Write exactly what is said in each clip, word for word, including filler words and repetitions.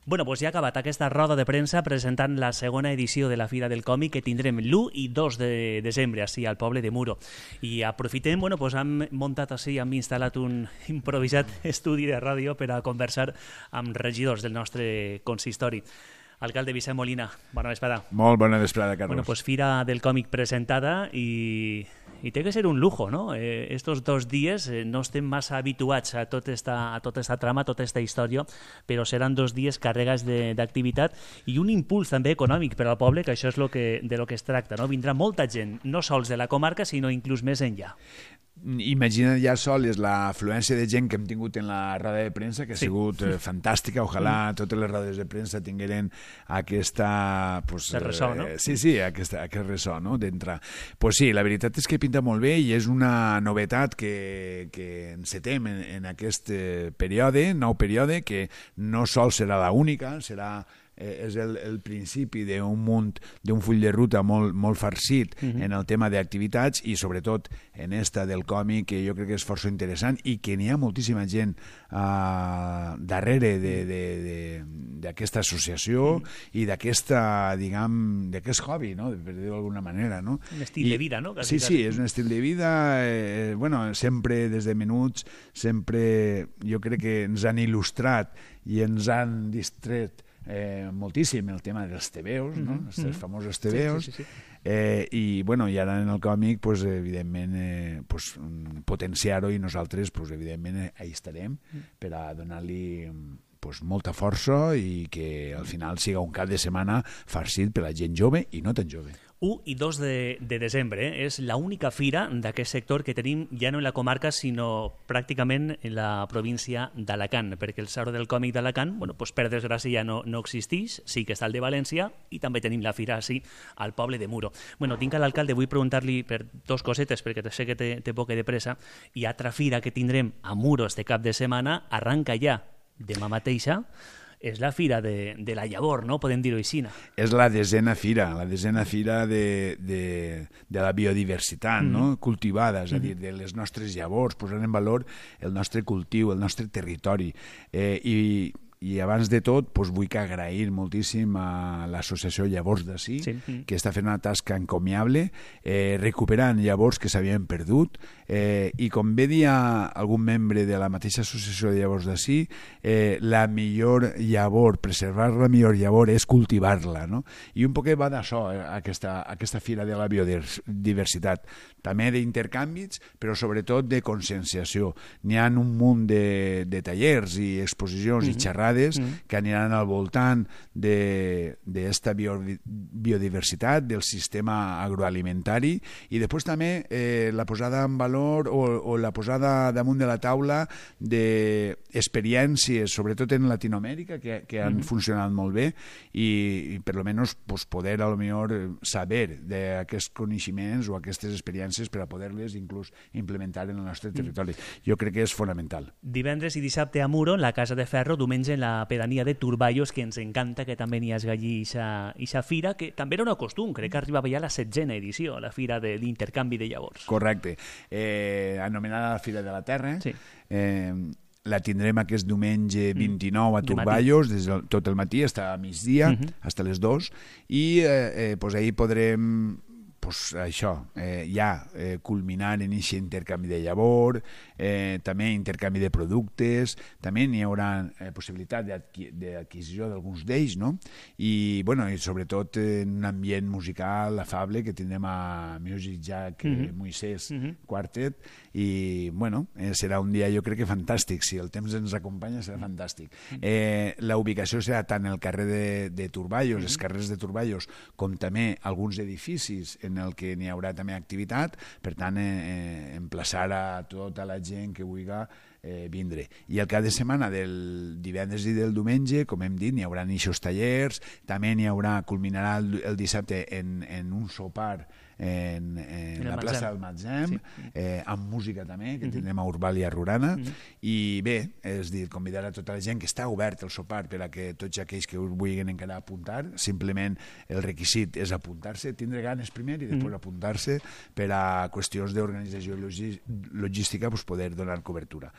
Bueno, doncs ja ha acabat aquesta roda de premsa presentant la segona edició de la Fira del Còmic que tindrem l'u i dos de desembre així al poble de Muro. I aprofitem, bueno, doncs hem muntat així, hem instal·lat un improvisat estudi de ràdio per a conversar amb regidors del nostre consistori. Alcalde Vicent Molina, bona vesprada. Molt bona vesprada, Carlos. Bueno, pues Fira del Còmic presentada i, i té que ser un lujo, ¿no? Eh, estos dos dies eh, no estem massa habituats a, tot esta, a tota esta trama, a tota esta història, però seran dos dies carregats d'activitat i un impuls també econòmic per al poble, que això és lo que, de lo que es tracta, no? Vindrà molta gent, no sols de la comarca, sinó inclús més enllà. Imagina't ja sols l'afluència de gent que hem tingut en la roda de premsa, que ha sí. sigut eh, fantàstica. Ojalà totes les rodes de premsa tingueren aquesta... Pues, el ressò, no? Eh, sí, sí, aquesta, aquest ressò, no?, d'entrar. Pues sí, la veritat és que pinta molt bé i és una novetat que, que encetem en, en aquest període, nou període, que no sols serà l'única, serà... Eh, és el, el principi d'un munt, d'un full de ruta molt, molt farcit uh-huh. en el tema d'activitats i sobretot en esta del còmic, que jo crec que és força interessant i que n'hi ha moltíssima gent uh, darrere d'aquesta associació uh-huh. i d'aquesta, diguem, d'aquest hobby, no?, per dir-ho d'alguna manera, no? Un estil I, de vida, no? Quasi, sí, sí, és un estil de vida, eh, bueno, sempre des de menuts, sempre jo crec que ens han il·lustrat i ens han distret Eh, moltíssim el tema dels tebeos, no? Mm-hmm. Els famosos tebeos, sí, sí, sí, sí. Eh, i, bueno, i ara en el còmic pues, evidentment eh, pues, potenciar-ho i nosaltres pues, evidentment ahí estarem per a donar-li pues, molta força i que al final siga un cap de setmana farcit per a la gent jove i no tan jove. u i dos de, de desembre eh? És l'única fira d'aquest sector que tenim ja no en la comarca sinó pràcticament en la província d'Alacant, perquè el Saló del Còmic d'Alacant, bueno, pues per desgràcia ja no, no existeix, sí que està el de València i també tenim la fira així al poble de Muro. Bueno, tinc a l'alcalde, vull preguntar-li per dos cosetes perquè sé que té, té poca de pressa, i altra fira que tindrem a Muro este cap de setmana arranca ja demà mateixa, és la fira de, de la llavor, no? Podem dir-ho així. És la desena fira, la desena fira de, de, de la biodiversitat, mm-hmm. no? Cultivada, és a dir, de les nostres llavors, posant en valor el nostre cultiu, el nostre territori. Eh, i, I abans de tot doncs vull que agrair moltíssim a l'associació Llavors d'Ací, sí. que està fent una tasca encomiable, eh, recuperant llavors que s'havien perdut, eh, i com bé dia algun membre de la mateixa associació de Llavors d'Ací, eh, la millor llavor, preservar la millor llavor és cultivar-la, no? I un poquet va d'això, eh, aquesta, aquesta fira de la biodiversitat, també d'intercanvis, però sobretot de conscienciació. N'hi ha un munt de, de tallers i exposicions mm-hmm. i xerrades Mm. que aniran al voltant d'esta bio, biodiversitat, del sistema agroalimentari, i després també eh, la posada en valor o, o la posada damunt de la taula d'experiències, sobretot en Latinoamèrica, que, que han mm. funcionat molt bé i, i per almenys pues, poder a lo millor saber d'aquests coneixements o aquestes experiències per a poder-les inclús implementar en el nostre territori. Mm. Jo crec que és fonamental. Divendres i dissabte a Muro, en la Casa de Ferro, diumenge en la pedania de Turballos, que ens encanta que també n'hi hagi allí aquesta fira, que també era un costum, crec que arribava ja a la setzena edició, la fira d'intercanvi de llavors. Correcte. Eh, anomenada la Fira de la Terra. Sí. Eh, la tindrem aquest diumenge vint-i-nou a Turballos, des de tot el matí, fins a migdia, uh-huh. fins a les dues, i eh, eh, pues ahir podrem pues això, eh, ja eh, culminar en aquest intercanvi de llavor, eh, també intercanvi de productes, també n'hi haurà eh, possibilitat d'adquisició d'alguns d'ells, no? I, bueno, i sobretot en un ambient musical afable que tindrem a Music Jack mm-hmm. Moisés mm-hmm. Quartet, i, bueno, eh, serà un dia jo crec que fantàstic, si el temps ens acompanya serà fantàstic. Eh, la ubicació serà tant el carrer de, de Turballos, mm-hmm. els carrers de Turballos, com també alguns edificis en el que n'hi haurà també activitat, per tant, eh, emplaçar a tota la gent que vulgui eh, vindre. I el cap de setmana del divendres i del diumenge, com hem dit, n'hi haurà eixos tallers, també n'hi haurà, culminarà el, el dissabte en, en un sopar en, en, en la plaça del Matzem, sí. eh, amb música també, que uh-huh. tindrem a Urbal i a Rurana, uh-huh. i bé, és dir, convidar a tota la gent que està obert el sopar per a que tots aquells que us vulguin encara apuntar, simplement el requisit és apuntar-se, tindre ganes primer i després uh-huh. apuntar-se per a qüestions d'organització i logística pues, poder donar cobertura.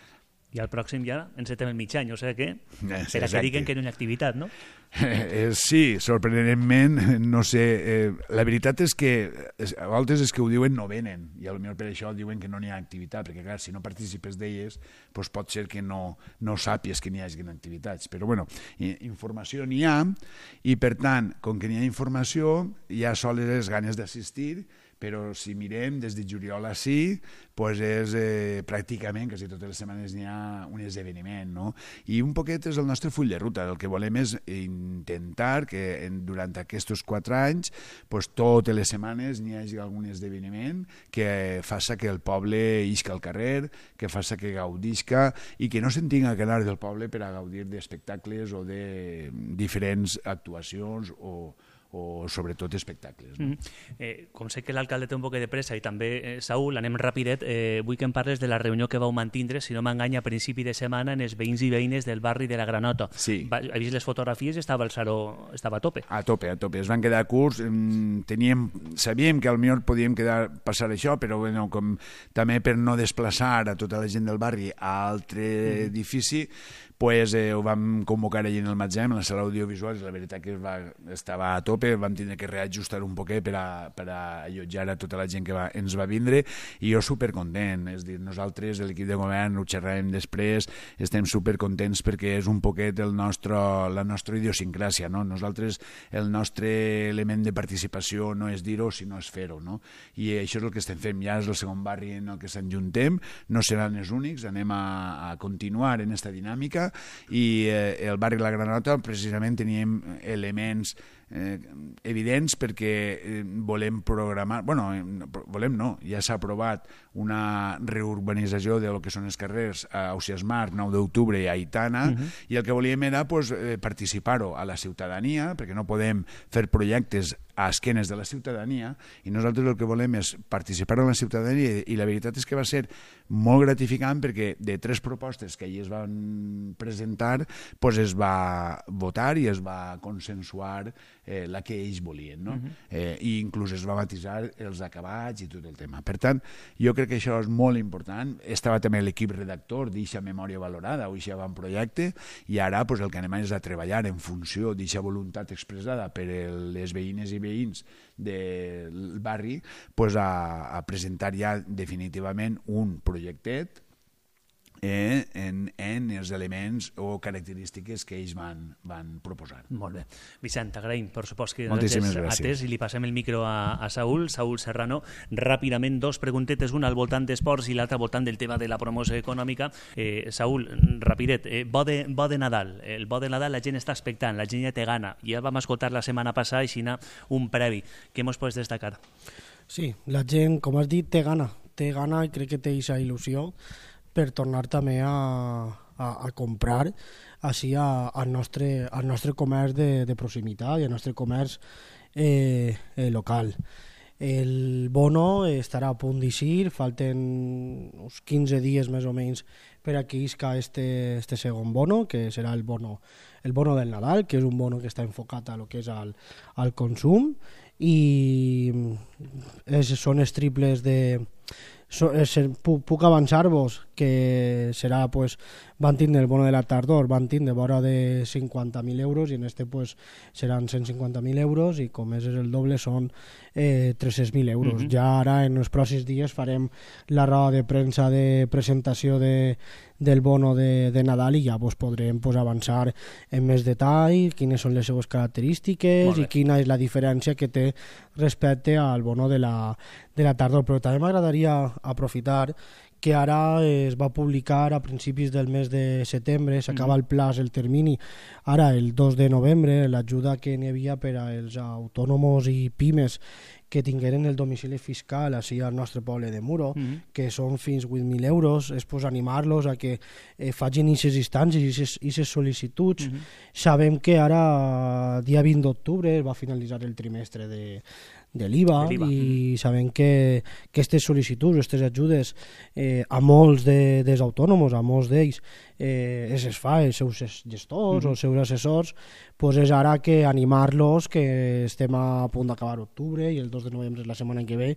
I al pròxim ja encetem el mig any, o sigui que per a que diguen que no hi ha activitat, no? Eh, sí, sorprenentment, no sé, eh, la veritat és que a vegades és que ho diuen no venen, i potser per això diuen que no n'hi ha activitat, perquè clar, si no participes d'elles, doncs pot ser que no, no sàpies que n'hi hagi activitats, però bueno, informació n'hi ha, i per tant, com que n'hi ha informació, hi ha soles les ganes d'assistir, però si mirem des de juliol a sí, doncs és eh, pràcticament, quasi totes les setmanes n'hi ha un esdeveniment, no? I un poquet és el nostre full de ruta, el que volem és intentar que en, durant aquests quatre anys, doncs totes les setmanes n'hi hagi algun esdeveniment que faça que el poble isca al carrer, que faça que gaudisca i que no se'n tinga que anar del poble per a gaudir d'espectacles o de diferents actuacions o o sobretot espectacles. No? Mm-hmm. eh, com sé que l'alcalde té un poc de pressa i també, eh, Saúl, anem rapidet, eh, vull que em parles de la reunió que vau mantindre, si no m'enganya, a principi de setmana en els veïns i veïnes del barri de la Granota. Sí. Va, he vist les fotografies i estava el Saró estava a tope. A tope, a tope. Es van quedar curts, teníem, sabíem que al millor podíem quedar, passar això, però bueno, com també per no desplaçar a tota la gent del barri a altre mm. edifici, pues, eh, ho vam convocar allà en el Matzem, en la sala audiovisual, i la veritat que va, estava a tope, vam tindre que reajustar un poquet per a, per a allotjar a tota la gent que va, ens va vindre, i jo supercontent, és dir, nosaltres, l'equip de govern, ho xerràvem després, estem supercontents perquè és un poquet el nostre, la nostra idiosincràsia, no? Nosaltres, el nostre element de participació no és dir-ho, sinó és fer-ho, no? I això és el que estem fent, ja és el segon barri en el que s'enjuntem, no seran els únics, anem a, a continuar en aquesta dinàmica, i eh, el barri de la Granota precisament teníem elements eh, evidents perquè eh, volem programar, bueno, eh, volem no, ja s'ha aprovat una reurbanització de lo que són els carrers a Ausiàs Marc, nou d'octubre i a Aitana, uh-huh. i el que volíem era pues, eh, participar-ho a la ciutadania, perquè no podem fer projectes a esquenes de la ciutadania, i nosaltres el que volem és participar en la ciutadania, i la veritat és que va ser molt gratificant perquè de tres propostes que allí es van presentar pues es va votar i es va consensuar eh, la que ells volien, no? Uh-huh. eh, i inclús es va matisar els acabats i tot el tema. Per tant, jo crec que això és molt important. Estava també l'equip redactor d'eixa memòria valorada o eixa avantprojecte, i ara pues, el que anem és a treballar en funció d'eixa voluntat expressada per les veïnes i veïns del barri pues, a, a presentar ja definitivament un projectet Eh, en, en els elements o característiques que ells van, van proposar. Molt bé. Vicent, agraïm, per supost, que moltíssimes gràcies. Atès, i li passem el micro a, a Saúl, Saúl Serrano. Ràpidament, dos preguntetes, una al voltant d'esports i l'altra al voltant del tema de la promoció econòmica. Eh, Saúl, rapidet, eh, bo, de, bo de Nadal. El bo de Nadal la gent està expectant, la gent ja té gana. Ja vam escoltar la setmana passada així un previ. Què mos pots destacar? Sí, la gent, com has dit, té gana. Té gana i crec que té aquesta il·lusió per tornar també a, a, a comprar així a, al, nostre, al nostre comerç de, de proximitat i al nostre comerç eh, eh, local. El bono estarà a punt d'eixir, falten uns quinze dies més o menys per a que isca este, este segon bono, que serà el bono, el bono del Nadal, que és un bono que està enfocat a lo que és al, al consum, i és, són els triples de... So, eh, puc, puc avançar-vos que serà, pues, van tindre el bono de la tardor, van tindre vora de cinquanta mil euros i en este pues, seran cent cinquanta mil euros i com és el doble són eh, tres-cents mil euros. Uh-huh. Ja ara en els pròxims dies farem la roda de premsa de presentació de, del bono de, de Nadal i ja pues, podrem pues, avançar en més detall quines són les seues característiques i quina és la diferència que té respecte al bono de la, de la tardor. Però també m'agradaria aprofitar que ara es va publicar a principis del mes de setembre, s'acaba el plaç, el termini, ara el dos de novembre, l'ajuda que n'hi havia per als autònoms i pimes que tingueren el domicili fiscal així al nostre poble de Muro, mm-hmm. que són fins vuit mil euros, és pues, animar-los a que eh, facin aquestes instàncies i aquestes sol·licituds. Mm-hmm. Sabem que ara, dia vint d'octubre, va finalitzar el trimestre de, de l'I V A i mm-hmm. sabem que aquestes sol·licituds, aquestes ajudes eh, a molts de, dels autònoms, a molts d'ells, eh, es fa els seus gestors mm-hmm. o els seus assessors, pues és ara que animar-los, que estem a punt d'acabar octubre i el dos de novembre és la setmana que ve,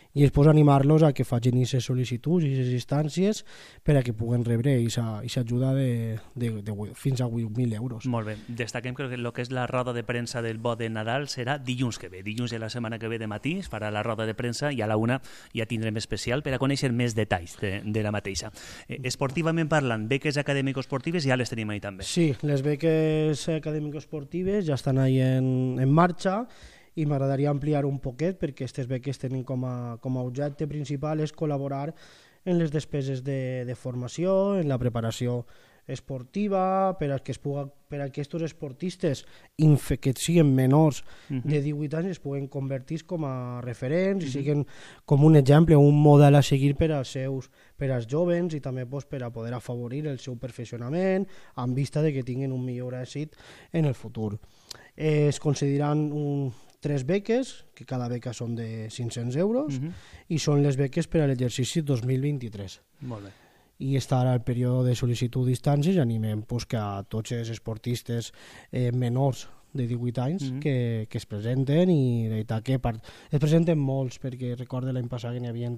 i després animar-los a que facin aquestes sol·licituds i aquestes instàncies per a que puguen rebre aquesta ajuda de, de, de, de fins a vuit mil euros. Molt bé. Destaquem que el que és la roda de premsa del bo de Nadal serà dilluns que ve. Dilluns de la setmana que ve de matí es farà la roda de premsa i a la una ja tindrem especial per a conèixer més detalls de, de la mateixa. Eh, esportivament parlant, beques acadèmico-esportives ja les tenim ahí també. Sí, les beques acadèmico-esportives ja estan ahí en, en marxa i m'agradaria ampliar un poquet perquè aquestes beques tenen com a, com a objecte principal és col·laborar en les despeses de, de formació, en la preparació esportiva, per a que es puga, per a que aquests esportistes infe, que siguin menors uh-huh. de divuit anys es puguen convertir com a referents uh-huh. i siguin com un exemple, un model a seguir per als seus, per als jovens i també pues, per a poder afavorir el seu perfeccionament en vista de que tinguin un millor èxit en el futur. Eh, es concediran un, tres beques, que cada beca són de cinc-cents euros uh-huh. i són les beques per a l'exercici dos mil vint-i-tres. Molt bé. I està ara el període de sol·licitud d'instàncies i animem pues, que a tots els esportistes eh, menors de divuit anys mm-hmm. que, que es presenten i de veritat que part... es presenten molts perquè recordo l'any passat que n'hi havia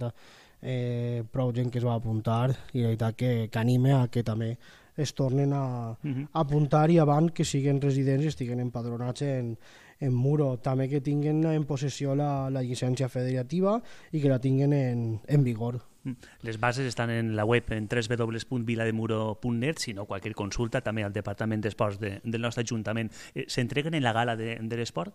eh, prou gent que es va apuntar i de veritat que, que anime a que també es tornen a, mm-hmm. a apuntar i abans que siguin residents i estiguen empadronats en, en Muro, també que tinguin en possessió la, la llicència federativa i que la tinguin en, en vigor. Les bases estan en la web en w w w punt vilademuro punt net, si no, qualsevol consulta també al Departament d'Esports de, del nostre Ajuntament. Eh, S'entreguen en la gala de, de l'esport?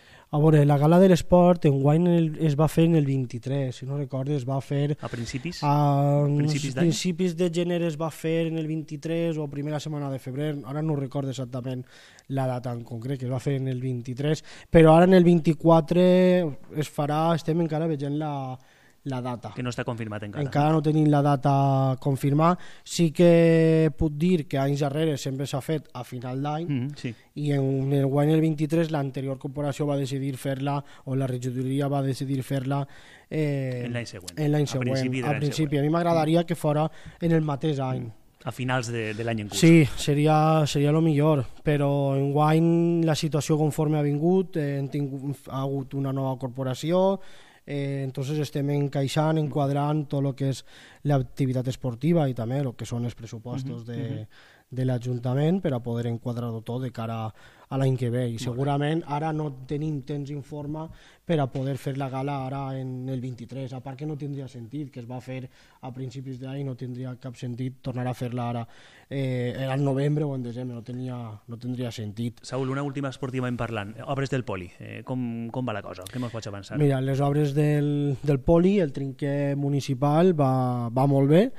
A veure, la gala de l'esport enguany es va fer en el vint-i-tres, si no recordes, es va fer... A principis? A principis, principis de gener es va fer en el vint-i-tres o primera setmana de febrer, ara no recordo exactament la data en concret, que es va fer en el vint-i-tres, però ara en el vint-i-quatre es farà, estem encara veient la... la data. Que no està confirmat encara. Encara no tenim la data confirmada. Sí que puc dir que anys darrere sempre s'ha fet a final d'any mm, sí. i en el guany el vint-i-tres l'anterior corporació va decidir fer-la o la regidoria va decidir fer-la eh, en l'any següent. En l'any següent. A principi, a, principi. a mi m'agradaria que fora en el mateix any. A finals de, de l'any en curs. Sí, seria, seria el millor, però en guany la situació conforme ha vingut, eh, hem tingut, ha hagut una nova corporació. Eh, entonces estem encaixant, enquadrant tot el que és l'activitat esportiva i també el que són els pressupostos uh-huh, de, uh-huh. de l'Ajuntament per a poder enquadrar-ho tot de cara a l'any que ve i segurament ara no tenim temps informe per a poder fer la gala ara en el vint-i-tres, a part que no tindria sentit que es va fer a principis d'any, no tindria cap sentit tornar a fer-la ara eh, al novembre o en desembre, no, tenia, no tindria sentit. Saúl, una última esportivament parlant, obres del Poli, eh, com, com va la cosa? Què ens pots avançar? Mira, les obres del, del Poli, el trinquer municipal va, va molt bé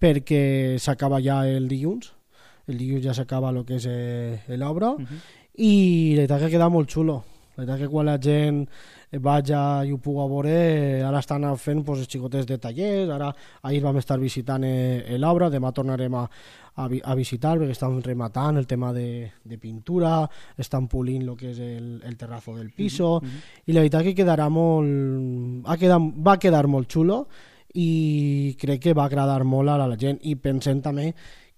perquè s'acaba ja el dilluns, el dilluns ja s'acaba el que és eh, l'obra uh-huh. i la veritat que queda molt xulo. La veritat que quan la gent vaja i ho puga veure, ara estan fent pues, els xicotets de tallers, ara ahir vam estar visitant eh, l'obra, demà tornarem a, a, a visitar perquè estan rematant el tema de, de pintura, estan polint el que és el, el terrazo del piso mm-hmm. i la veritat que quedarà molt, ha quedat, va quedar molt xulo i crec que va agradar molt a la gent i pensem també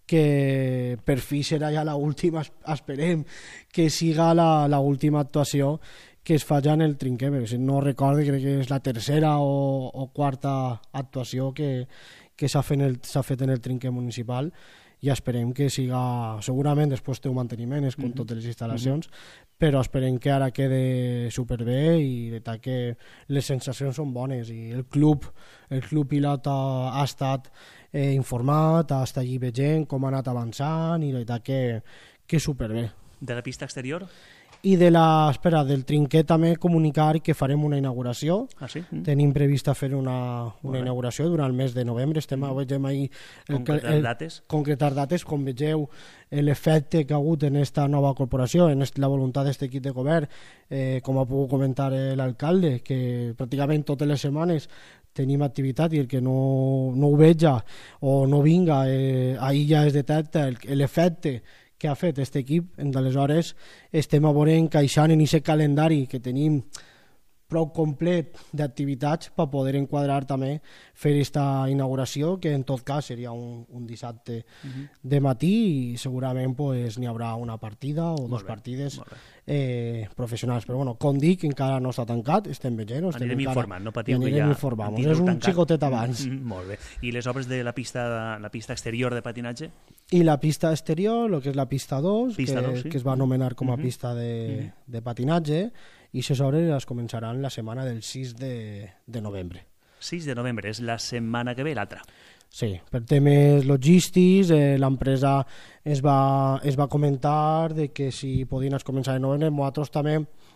que per fi serà ja l'última, esperem que siga l'última actuació que es fa ja en el trinquer, perquè si no recordo crec que és la tercera o, o quarta actuació que, que s'ha fet, fet en el trinquer municipal i esperem que siga, segurament després té un manteniment, és com mm-hmm. totes les instal·lacions, mm-hmm. però esperem que ara quede superbé i de tal que les sensacions són bones i el club, el club pilot ha, ha estat eh, informat, ha estat allí veient com ha anat avançant i de tal que, que superbé. De la pista exterior? I de la, espera, del trinquet també comunicar que farem una inauguració. Ah, sí? Mm. Tenim prevista fer una, una inauguració durant el mes de novembre. Estem mm. veiem ahir el, concretar el, dates. Concretar dates, com vegeu l'efecte que ha hagut en esta nova corporació, en la voluntat d'aquest equip de govern, eh, com ha pogut comentar l'alcalde, que pràcticament totes les setmanes tenim activitat i el que no, no ho veja o no vinga, eh, ahir ja es detecta l'efecte que ha fet aquest equip, d'aleshores estem a veure encaixant en aquest calendari que tenim prou complet d'activitats per poder enquadrar també fer aquesta inauguració, que en tot cas seria un, un dissabte uh-huh. de matí, i segurament pues, n'hi haurà una partida o dues partides eh, professionals. Però bueno, com dic, encara no està tancat, estem veient. Anirem encara, informant, no patiu que ja... Informant. És un tancat. Xicotet abans. Mm, molt bé. I les obres de la pista, la pista exterior de patinatge? I la pista exterior, el que és la pista dos, pista que, dos sí. que es va anomenar com a uh-huh. pista de, uh-huh. de patinatge, i les obres les començaran la setmana del sis de, de novembre. sis de novembre, és la setmana que ve, l'altra. Sí, per temes logístics, eh, l'empresa es va, es va comentar de que si podien començar en novembre. Nosaltres també,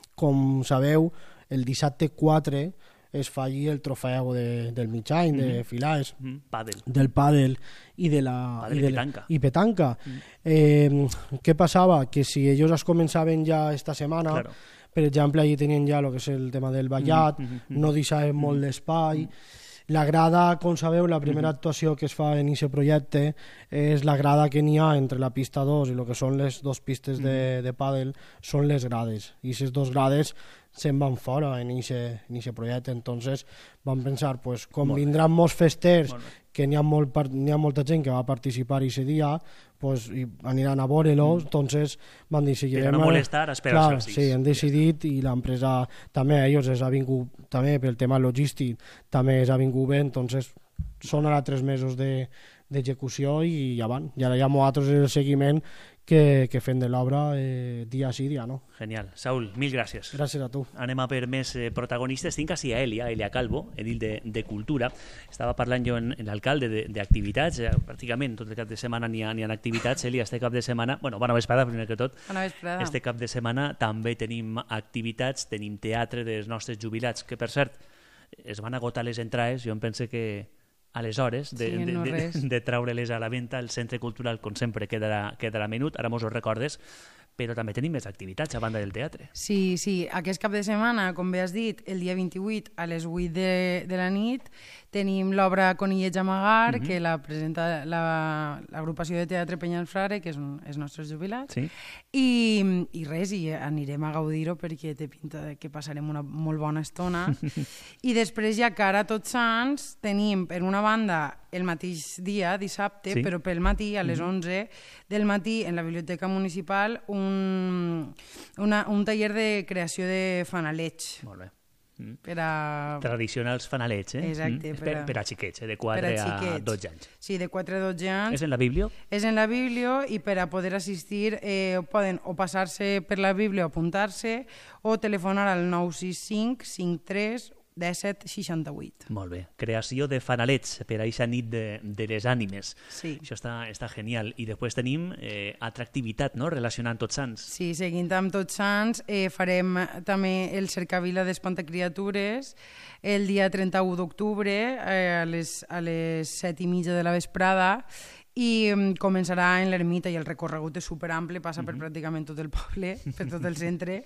com sabeu, el dissabte quatre es fa allí el trofeu de, del mig any, mm-hmm. de filars, mm-hmm. pàdel. del pàdel i de la... Pàdel i, i, de petanca. I petanca. Mm. Eh, què passava? Que si ells es començaven ja esta setmana, claro. per exemple, allí tenien ja el que és el tema del ballat, mm-hmm. no deixaven mm-hmm. molt d'espai. Mm-hmm. La grada, com sabeu, la primera mm-hmm. actuació que es fa en aquest projecte és la grada que n'hi ha entre la pista dos i el que són les dues pistes mm-hmm. de, de pàdel, són les grades. I aquestes dues grades se'n van fora en aquest projecte. Entonces vam pensar, pues, com molt vindran bé. Molts festers, que n'hi ha, molt, n'hi ha molta gent que va participar aquest dia, pues, i aniran a veure-lo, mm. entonces van dir... Si per no molestar, espera els sí, han decidit, i l'empresa també a ells els ha vingut, també pel tema logístic, també els ha vingut bé, entonces són ara tres mesos d'execució de, i ja van. I ara ja nosaltres el seguiment que, que fem de l'obra eh, dia sí, dia no. Genial. Saúl, mil gràcies. Gràcies a tu. Anem a per més eh, protagonistes. Tinc així a Elia, Elia Calvo, edil de, de Cultura. Estava parlant jo en, en l'alcalde d'activitats. Eh, pràcticament tot el cap de setmana n'hi ha, ha activitats. Elia, este cap de setmana... Bueno, bona vesprada, primer que tot. Bona vesprada. Este cap de setmana també tenim activitats, tenim teatre dels nostres jubilats, que per cert, es van agotar les entrades. Jo em pense que aleshores de, sí, no de, de, de treure-les a la venda, el Centre Cultural, com sempre, quedarà, quedarà menut. Ara mos ho recordes, però també tenim més activitats a banda del teatre. Sí, sí. Aquest cap de setmana, com bé has dit, el dia vint-i-vuit a les vuit de, de la nit, tenim l'obra Conillets Amagar, uh-huh. que la presenta l'agrupació la, de teatre Penyalfrare, que és un, els nostres jubilats. Sí. I, I res, i anirem a gaudir-ho perquè té pinta que passarem una molt bona estona. I després, ja cara a Tots Sants, tenim per una banda el mateix dia, dissabte, sí. però pel matí, a les uh-huh. onze del matí, en la Biblioteca Municipal, un, una, un taller de creació de fanalets. Molt bé. Mm. Per a... Tradicionals fanalets, eh? Exacte. Mm. Per, a... per a xiquets, eh? De quatre a dotze anys. Sí, de quatre a dotze anys. És en la Bíblia? És en la Bíblia, i per a poder assistir eh, poden o passar-se per la Bíblia o apuntar-se, o telefonar al nou sis cinc cinc tres disset seixanta-vuit. Molt bé. Creació de fanalets per a aquesta nit de, de les ànimes. Sí. Això està, està genial. I després tenim eh, altra activitat, no?, relacionant Tots Sants. Sí, seguint amb Tots Sants, eh, farem també el Cercavila d'Espantacriatures el dia trenta-u d'octubre eh, a, les, a les set i mitja de la vesprada, i um, començarà en l'ermita, i el recorregut és superampli, passa uh-huh. per pràcticament tot el poble, per tot el centre,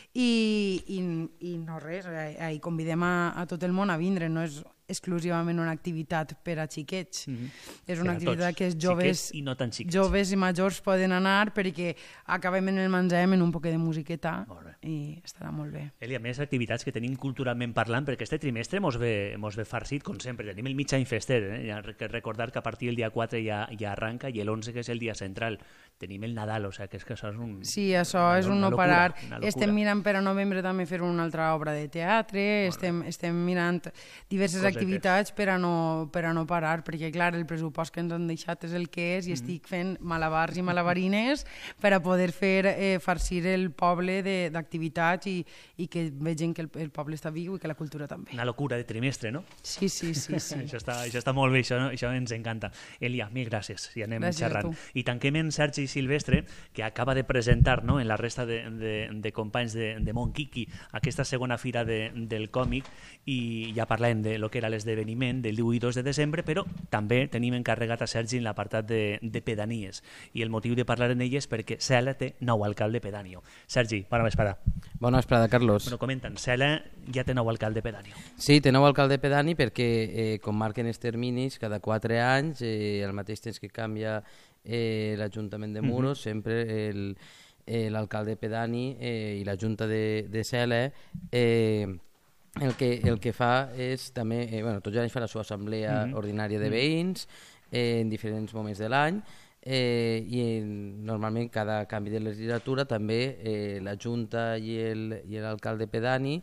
i, i, i no res, ahir convidem a, a tot el món a vindre, no és exclusivament una activitat per a xiquets. Mm-hmm. És una per activitat que els joves, i no tan xiquets. joves i majors poden anar, perquè acabem en el menjar amb un poc de musiqueta i estarà molt bé. Eli, a més activitats que tenim culturalment parlant, perquè este trimestre mos ve, mos ve farcit, com sempre. Tenim el mig any fester, eh? Ja recordar que a partir del dia quatre ja, ja arranca, i l'onze, que és el dia central. Tenim el Nadal, o sigui, que és que això és un... Sí, això una, és un no parar. Estem mirant per a novembre també fer una altra obra de teatre, estem, estem mirant diverses Cosetes. activitats per a, no, per a no parar, perquè clar, el pressupost que ens han deixat és el que és, i mm. estic fent malabars i malabarines per a poder fer eh, farcir el poble d'activitats, i, i que vegin que el, el poble està viu i que la cultura també. Una locura de trimestre, no? Sí, sí, sí. sí. això, està, això està molt bé, això, no? Això ens encanta. Elia, mil gràcies, i anem gràcies xerrant. I tanquem en Sergi Silvestre, que acaba de presentar, no?, en la resta de, de, de companys de, de Montquiqui aquesta segona fira de, del còmic, i ja parlem de lo que era l'esdeveniment del divuit i dos de desembre, però també tenim encarregat a Sergi en l'apartat de, de pedanies, i el motiu de parlar en elles perquè Cela té nou alcalde pedàneo. Sergi, bona vesprada. Bona vesprada, Carlos. Bueno, comenten, Cela ja té nou alcalde pedàneo. Sí, té nou alcalde pedani perquè, eh, com marquen els terminis, cada quatre anys, eh, al mateix temps que canvia eh, l'Ajuntament de Muros, mm-hmm. sempre el, eh, l'alcalde pedani eh, i la Junta de, de Cela eh, el que, el que fa és també, eh, bueno, tots els anys fa la seva assemblea mm -hmm. ordinària de veïns eh, en diferents moments de l'any, eh, i normalment cada canvi de legislatura també eh, la Junta i l'alcalde pedani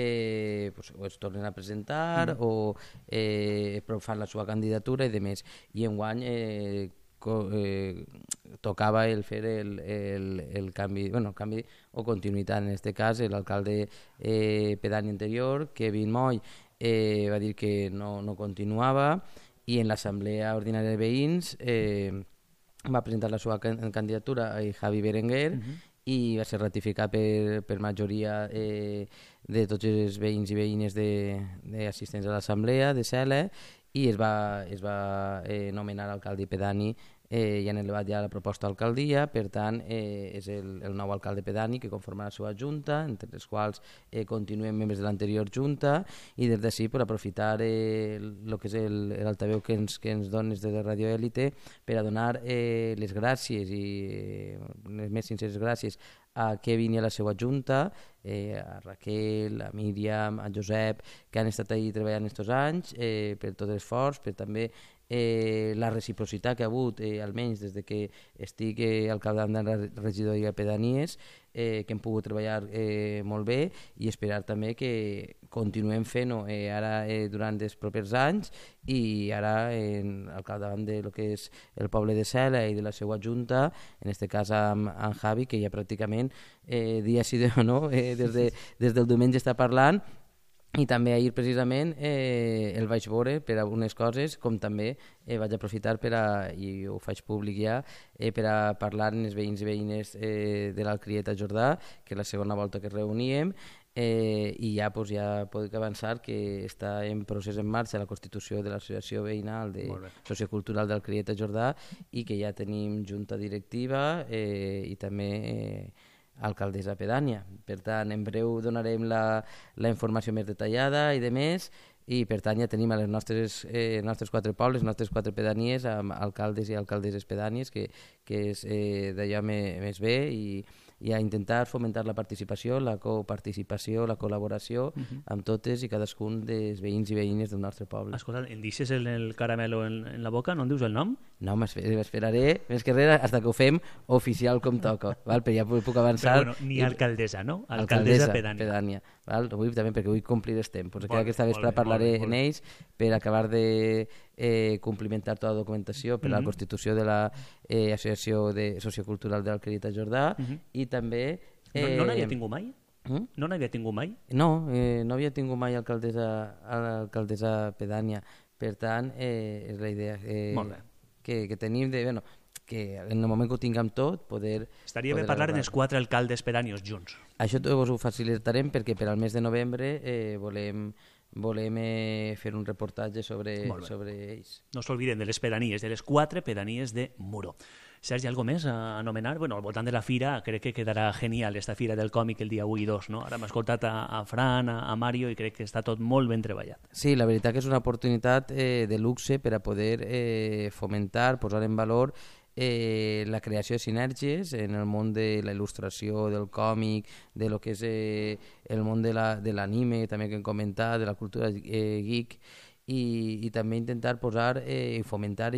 eh, pues, o es tornen a presentar mm. o eh, fan la seva candidatura i demés. I enguany eh, co, eh, tocava el fer el, el, el canvi, bueno, el canvi o continuïtat. En aquest cas, l'alcalde eh, pedani anterior, Kevin Moll, eh, va dir que no, no continuava, i en l'assemblea ordinària de veïns eh, va presentar la seva candidatura a Javi Berenguer, uh -huh. i va ser ratificat per, per majoria eh, de tots els veïns i veïnes d'assistents a l'assemblea de Cela, i es va, es va eh, nomenar alcalde pedani eh, i han elevat ja la proposta d'alcaldia. Per tant, eh, és el, el nou alcalde pedani que conforma la seva junta, entre les quals eh, continuen membres de l'anterior junta, i des d'ací per aprofitar el eh, que és l'altaveu que ens, que ens dones de la Radio Élite per a donar eh, les gràcies i eh, les més sinceres gràcies a Kevin i a la seva junta, eh, a Raquel, a Míriam, a Josep, que han estat ahí treballant aquests anys, eh, per tot l'esforç, per també eh, la reciprocitat que ha hagut, eh, almenys des de que estic eh, al capdavant de la regidoria de pedanies, eh, que hem pogut treballar eh, molt bé, i esperar també que continuem fent-ho eh, ara eh, durant els propers anys, i ara eh, al capdavant de lo que és el poble de Cela i de la seva junta, en aquest cas amb, amb Javi, que ja pràcticament eh, dia sí dia no, eh, des, de, des del diumenge està parlant. I també ahir precisament eh, el vaig veure per algunes coses, com també eh, vaig aprofitar per a, i ho faig públic ja, eh, per a parlar amb els veïns i veïnes eh, de l'Alcrieta Jordà, que és la segona volta que reuníem, eh, i ja, pues, ja puc avançar que està en procés en marxa la constitució de l'associació veïnal de sociocultural d'Alcrieta Jordà, i que ja tenim junta directiva eh, i també eh, alcaldessa pedània. Per tant, en breu donarem la, la informació més detallada i de més, i per tant ja tenim a les nostres, eh, nostres quatre pobles, les nostres quatre pedanies, amb alcaldes i alcaldesses pedànies, que, que és eh, d'allò més, més bé, i, i a intentar fomentar la participació, la coparticipació, la col·laboració uh -huh. amb totes i cadascun dels veïns i veïnes del nostre poble. Escolta, em deixes el, el caramelo en, en la boca? No em dius el nom? No, m'esperaré més que res fins que ho fem oficial com toca, val? Però ja puc avançar. Però bueno, ni alcaldessa, no? Alcaldessa, alcaldessa pedània. pedània val? Vull, també perquè vull complir els tempos. Bon, aquesta vespre parlaré en ells per acabar de eh, complimentar tota la documentació per a uh -huh. la constitució de l'associació eh, sociocultural de l'Alcrieta Jordà, uh -huh. i també... Eh, no no n'havia tingut mai? Mm? No n'havia tingut mai? No, eh, no havia tingut mai alcaldessa, alcaldessa pedània. Per tant, eh, és la idea eh, que, que tenim de... Bueno, que en el moment que ho tinguem tot, poder... Estaria poder bé parlar en els quatre alcaldes pedànios junts. Això vos ho facilitarem perquè per al mes de novembre eh, volem... volem eh, fer un reportatge sobre, sobre ells. No s'olviden de les pedanies, de les quatre pedanies de Muro. Sergi, algo més a anomenar? Bueno, al voltant de la fira crec que quedarà genial, esta fira del còmic el dia u i dos, no? Ara hem escoltat a, a Fran, a, a Mario, i crec que està tot molt ben treballat. Sí, la veritat que és una oportunitat eh, de luxe per a poder eh, fomentar, posar en valor Eh, la creació de sinergies en el món de la il·lustració, del còmic, de lo que és eh, el món de l'anime, la, també que hem comentat, de la cultura eh, geek, i, i també intentar posar i eh, fomentar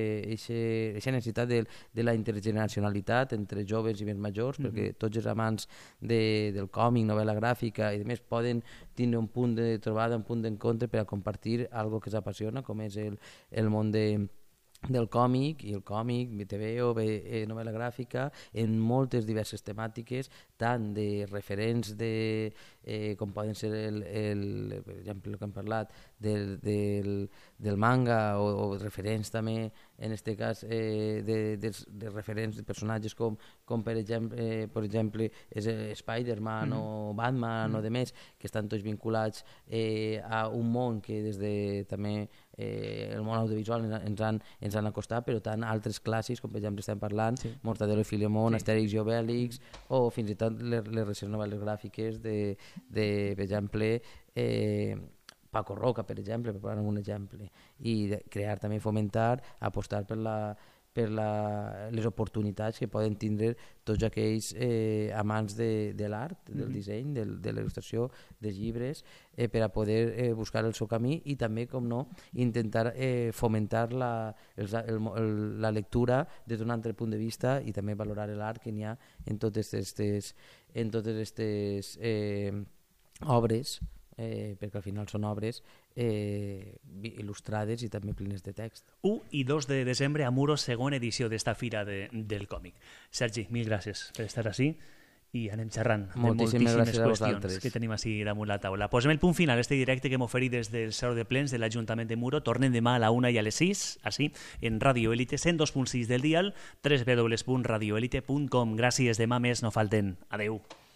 aquesta necessitat de, de la intergeneracionalitat entre joves i més majors, mm-hmm. perquè tots els amants de, del còmic, novel·la gràfica i demés poden tindre un punt de trobada, un punt d'encontre per a compartir algo que s'apassiona, com és el, el món de del còmic, i el còmic, T V O, eh, novel·la gràfica, en moltes diverses temàtiques, tant de referents de, eh, com poden ser, el, el, per exemple, el que hem parlat, del, del, del manga, o, o referents també, en aquest cas, eh, de, de, de referents de personatges com, com per exemple, eh, per exemple és Spider-Man mm. o Batman mm. o demés, que estan tots vinculats eh, a un món que des de també eh, el món audiovisual ens han, ens han acostat, però tant altres clàssics, com per exemple estem parlant, sí. Mortadelo i Filemón, sí. Astèrix i Obèlix, o fins i tot les, les recents novel·les gràfiques de, de per exemple, eh, Paco Roca, per exemple, per posar un exemple, i de crear també, fomentar, apostar per la per la, les oportunitats que poden tindre tots aquells eh, amants de, de l'art, del disseny, de, de la il·lustració, de llibres, eh, per a poder eh, buscar el seu camí i també, com no, intentar eh, fomentar la, el, el, la lectura des d'un altre punt de vista i també valorar l'art que n'hi ha en totes aquestes en totes aquestes eh, obres, eh, perquè al final són obres eh, il·lustrades i també plenes de text. u i dos de desembre a Muro, segona edició d'esta fira de, del còmic. Sergi, mil gràcies per estar així i anem xerrant de moltíssimes, moltíssimes qüestions que tenim així damunt la taula. Posem el punt final a este directe que hem oferit des del Saló de Plens de l'Ajuntament de Muro. Tornem demà a la una i a les sis, així, en Radio Élite, cent dos punt sis del dial, w w w punt radio elite punt com. Gràcies, demà més no falten. Adeu.